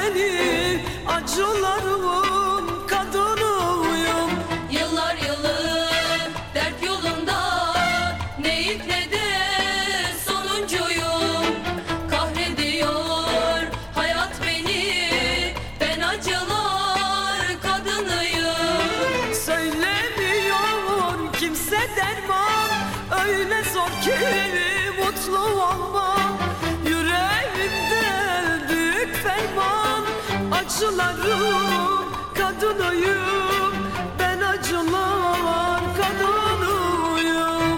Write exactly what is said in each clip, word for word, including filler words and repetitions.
beni, acılarımın kadınıyım. Yıllar yılı dert yolunda, ne ilk ne de sonuncuyum. Kahrediyor hayat beni, ben acılar kadınıyım. Söylemiyor kimse derman, öyle zor ki mutlu olmam. Yüreğimde büyük ferman, acıların kadınıyım. Ben acılar kadınıyım.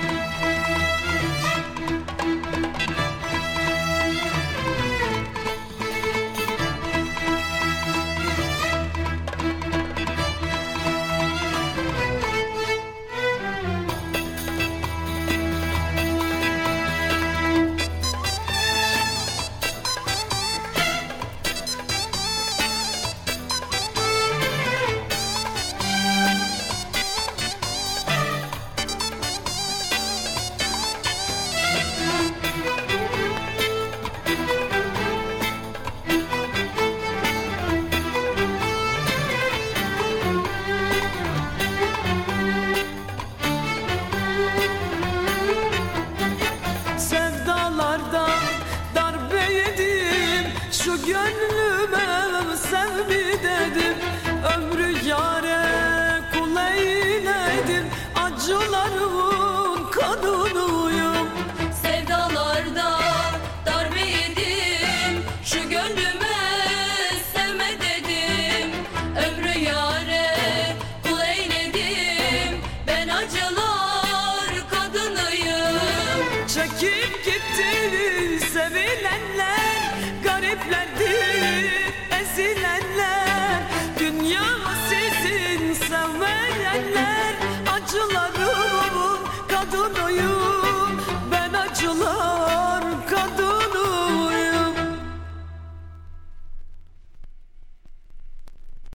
Sevdalardan darbe yedim, şu gönlüme sev mi dedim. Ömrü yâre kul eyledim, acılarımın kadınıyım. Sevdalarda darbe yedim, şu gönlüme sevme dedim. Ömrü yâre kul eyledim, ben acılar kadınıyım. Çekip gitti sevilenler, gariplerdi ezilenler. Dünya sizin sevmeyenler, acılarımın kadınıyım. Ben acılar